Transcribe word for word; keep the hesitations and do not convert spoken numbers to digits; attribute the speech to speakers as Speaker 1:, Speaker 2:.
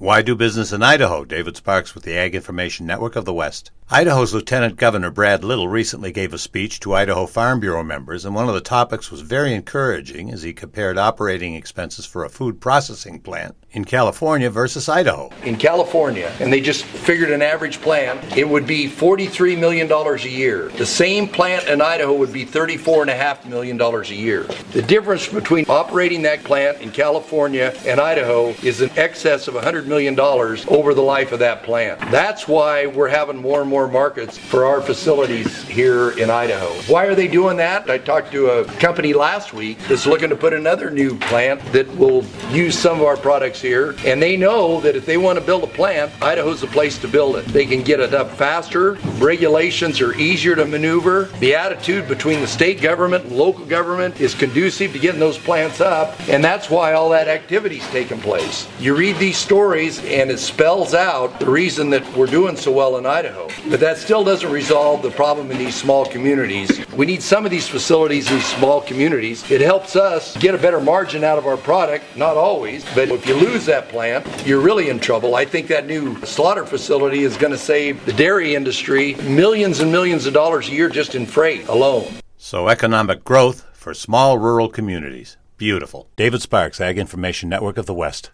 Speaker 1: Why do business in Idaho? David Sparks with the Ag Information Network of the West. Idaho's Lieutenant Governor Brad Little recently gave a speech to Idaho Farm Bureau members, and one of the topics was very encouraging as he compared operating expenses for a food processing plant in California versus Idaho.
Speaker 2: In California, and they just figured an average plant, it would be forty-three million dollars a year. The same plant in Idaho would be thirty-four point five million dollars a year. The difference between operating that plant in California and Idaho is in excess of one hundred million dollars over the life of that plant. That's why we're having more and more markets for our facilities here in Idaho. Why are they doing that? I talked to a company last week that's looking to put another new plant that will use some of our products here, and they know that if they want to build a plant, Idaho's the place to build it. They can get it up faster, regulations are easier to maneuver, the attitude between the state government and local government is conducive to getting those plants up, and that's why all that activity is taking place. You read these stories and it spells out the reason that we're doing so well in Idaho. But that still doesn't resolve the problem in these small communities. We need some of these facilities in these small communities. It helps us get a better margin out of our product, not always, but if you lose that plant, you're really in trouble. I think that new slaughter facility is going to save the dairy industry millions and millions of dollars a year just in freight alone.
Speaker 1: So economic growth for small rural communities. Beautiful. David Sparks, Ag Information Network of the West.